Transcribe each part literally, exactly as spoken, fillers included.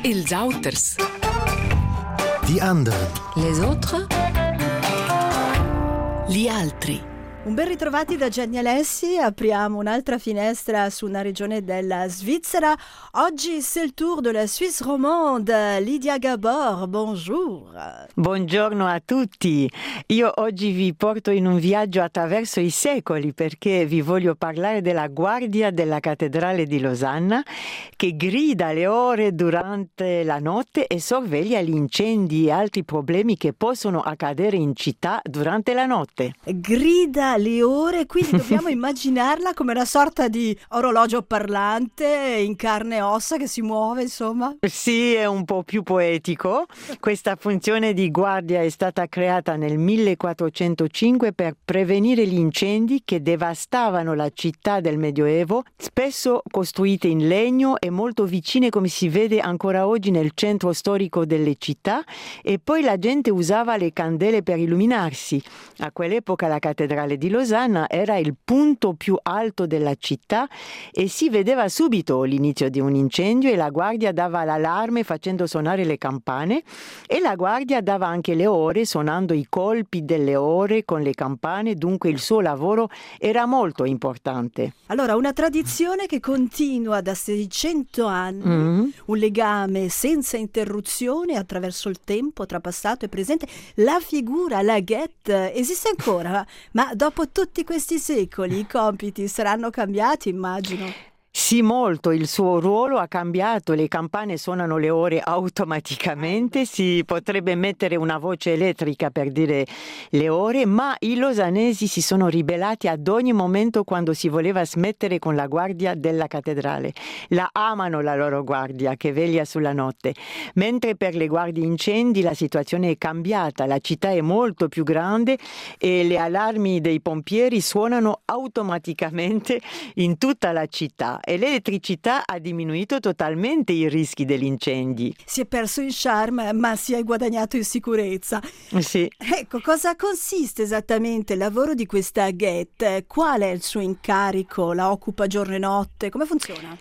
Els auters. Die anderen. Les autres. Gli altri. Un ben ritrovati da Gianni Alessi, apriamo un'altra finestra su una regione della Svizzera. Oggi c'est il tour de la Suisse romande. Lydia Gabor, bonjour. Buongiorno a tutti. Io oggi vi porto in un viaggio attraverso i secoli perché vi voglio parlare della guardia della cattedrale di Losanna che grida le ore durante la notte e sorveglia gli incendi e altri problemi che possono accadere in città durante la notte. Grida le ore, quindi dobbiamo immaginarla come una sorta di orologio parlante in carne e ossa che si muove, insomma. Sì, è un po' più poetico. Questa funzione di guardia è stata creata nel millequattrocentocinque per prevenire gli incendi che devastavano la città del Medioevo, spesso costruite in legno e molto vicine, come si vede ancora oggi, nel centro storico delle città, e poi la gente usava le candele per illuminarsi. A quell'epoca la cattedrale di Losanna era il punto più alto della città e si vedeva subito l'inizio di un incendio e la guardia dava l'allarme facendo suonare le campane, e la guardia dava anche le ore suonando i colpi delle ore con le campane, dunque il suo lavoro era molto importante. Allora, una tradizione che continua da seicento anni, Mm-hmm. un legame senza interruzione attraverso il tempo tra passato e presente. La figura, la Goethe, esiste ancora, ma dopo tutti questi secoli i compiti saranno cambiati, immagino. Sì, molto. Il suo ruolo ha cambiato, le campane suonano le ore automaticamente, si potrebbe mettere una voce elettrica per dire le ore, ma i losanesi si sono ribellati ad ogni momento quando si voleva smettere con la guardia della cattedrale. La amano la loro guardia che veglia sulla notte, mentre per le guardie incendi la situazione è cambiata, la città è molto più grande e le allarmi dei pompieri suonano automaticamente in tutta la città. E l'elettricità ha diminuito totalmente i rischi degli incendi. Si è perso il charme, ma si è guadagnato in sicurezza. Sì. Ecco, cosa consiste esattamente il lavoro di questa Goethe? Qual è il suo incarico? La occupa giorno e notte? Come funziona?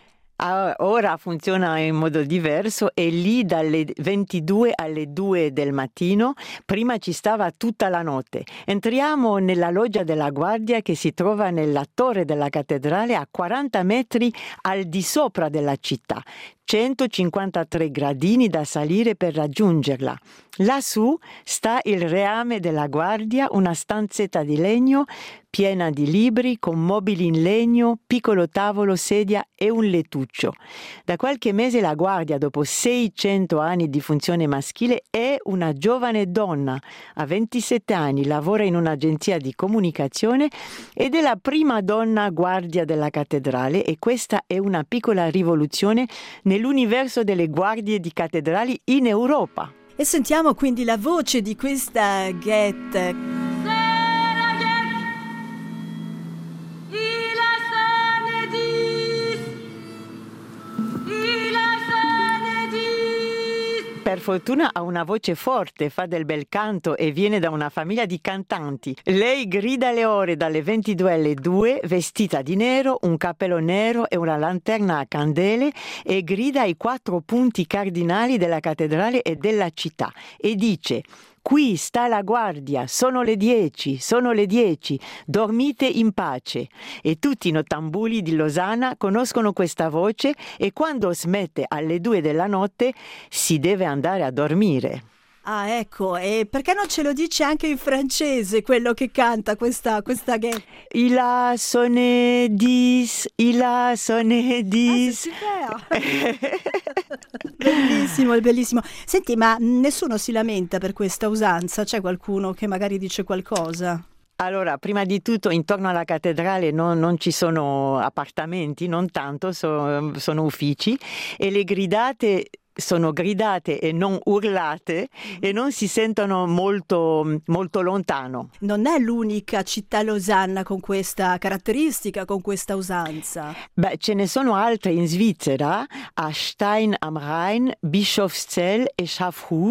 Ora funziona in modo diverso, è lì dalle ventidue alle due del mattino, prima ci stava tutta la notte. Entriamo nella loggia della guardia che si trova nella torre della cattedrale a quaranta metri al di sopra della città. centocinquantatré gradini da salire per raggiungerla. Lassù sta il reame della guardia, una stanzetta di legno piena di libri con mobili in legno, piccolo tavolo, sedia e un lettuccio. Da qualche mese la guardia, dopo seicento anni di funzione maschile, è una giovane donna. Ha ventisette anni, lavora in un'agenzia di comunicazione ed è la prima donna guardia della cattedrale, e questa è una piccola rivoluzione nell'universo delle guardie di cattedrali in Europa. E sentiamo quindi la voce di questa Goethe. Per fortuna ha una voce forte, fa del bel canto e viene da una famiglia di cantanti. Lei grida le ore dalle ventidue alle due, vestita di nero, un cappello nero e una lanterna a candele, e grida i quattro punti cardinali della cattedrale e della città e dice: qui sta la guardia, sono le dieci, sono le dieci, dormite in pace. E tutti i nottambuli di Losanna conoscono questa voce e quando smette alle due della notte si deve andare a dormire. Ah, ecco, e perché non ce lo dice anche in francese quello che canta questa, questa Goethe? Il a sonné dix, il a sonné dix. Ah, c'est super! Bellissimo, bellissimo. Senti, ma nessuno si lamenta per questa usanza? C'è qualcuno che magari dice qualcosa? Allora, prima di tutto, intorno alla cattedrale non, non ci sono appartamenti, non tanto, so, sono uffici, e le gridate sono gridate e non urlate e non si sentono molto, molto lontano. Non è l'unica città Losanna con questa caratteristica, con questa usanza. Beh, ce ne sono altre in Svizzera, a Stein am Rhein, Bischofszell e Schaffhausen.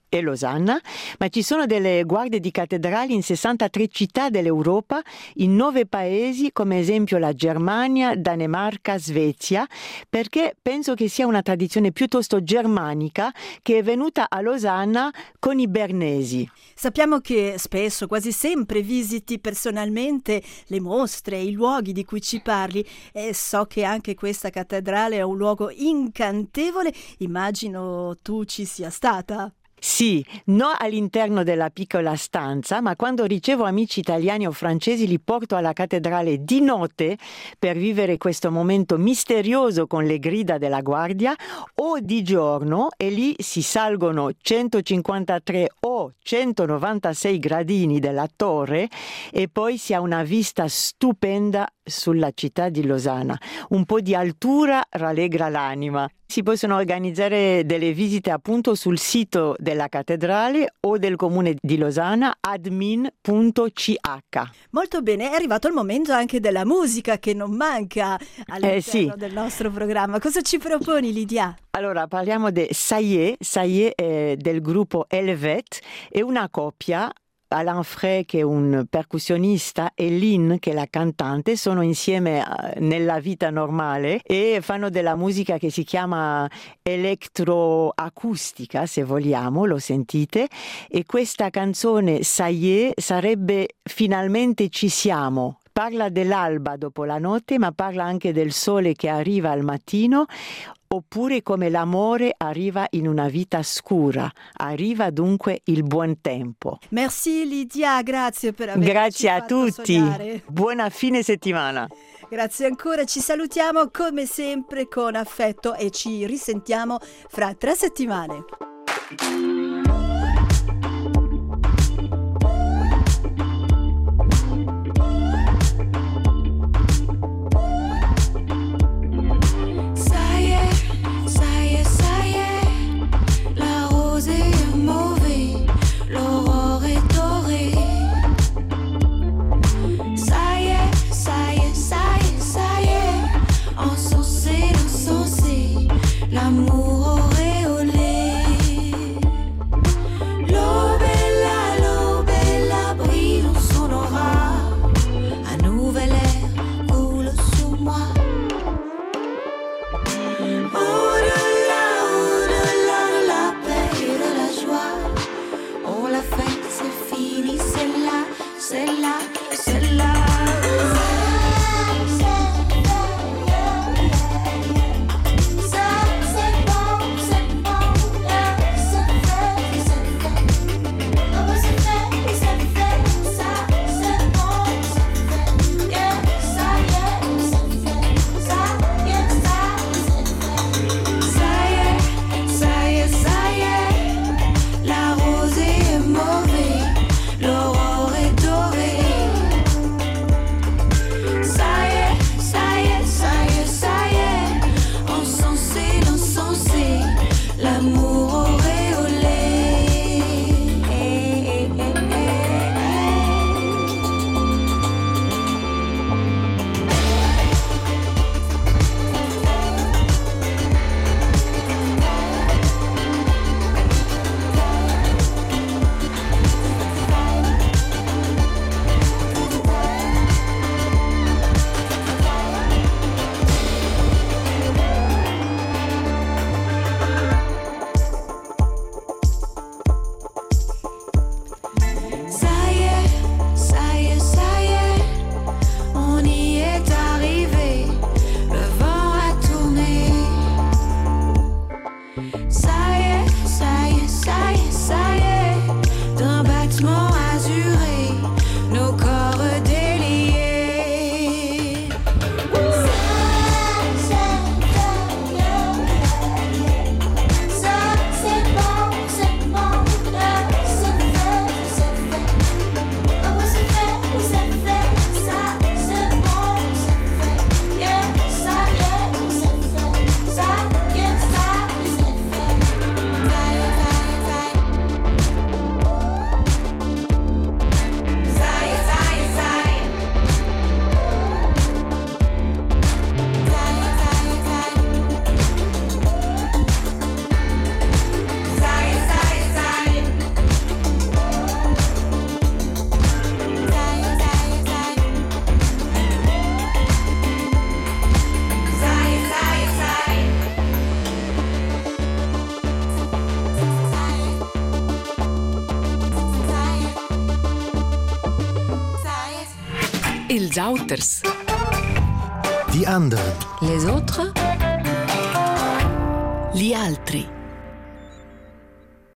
e Losanna, ma ci sono delle guardie di cattedrali in sessantatré città dell'Europa, in nove paesi, come esempio la Germania, Danimarca, Svezia, perché penso che sia una tradizione piuttosto germanica che è venuta a Losanna con i bernesi. Sappiamo che spesso, quasi sempre, visiti personalmente le mostre, i luoghi di cui ci parli, e so che anche questa cattedrale è un luogo incantevole. Immagino tu ci sia stata. Sì, non all'interno della piccola stanza, ma quando ricevo amici italiani o francesi li porto alla cattedrale di notte per vivere questo momento misterioso con le grida della guardia, o di giorno, e lì si salgono centocinquantatré o centonovantasei gradini della torre e poi si ha una vista stupenda sulla città di Losanna. Un po' di altura rallegra l'anima. Si possono organizzare delle visite appunto sul sito della cattedrale o del comune di Losanna, admin punto c h. Molto bene, è arrivato il momento anche della musica che non manca all'interno eh, sì. del nostro programma. Cosa ci proponi, Lidia? Allora, parliamo di Ça y est, Ça y est eh, del gruppo Helvet, è una coppia. Alain Frey, che è un percussionista, e Lynn, che è la cantante, sono insieme nella vita normale e fanno della musica che si chiama elettroacustica, se vogliamo, lo sentite, e questa canzone Ça y est sarebbe Finalmente ci siamo. Parla dell'alba dopo la notte, ma parla anche del sole che arriva al mattino, oppure come l'amore arriva in una vita scura. Arriva dunque il buon tempo. Merci Lidia, grazie per averci Grazie a fatto tutti. sognare. Buona fine settimana. Grazie ancora, ci salutiamo come sempre con affetto e ci risentiamo fra tre settimane. L'amour auréolé. Els auters. Die anderen. Les autres. Gli altri.